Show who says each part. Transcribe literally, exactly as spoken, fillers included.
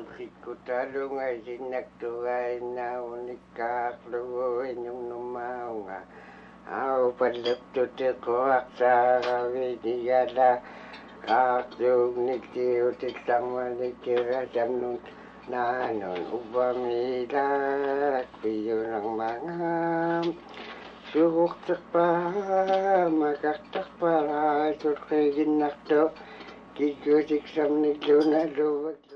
Speaker 1: Sikutalunga sinaktuay na unikakluoy nung numaunga. Au palaptute ko aksa kawidigala. Kaklug nikiw tisama nikira samnun nanon upamilat. Piyo ng mga suhuk takpa magaktak para sut kay ginakto. Kikutik sam niklo na luwag.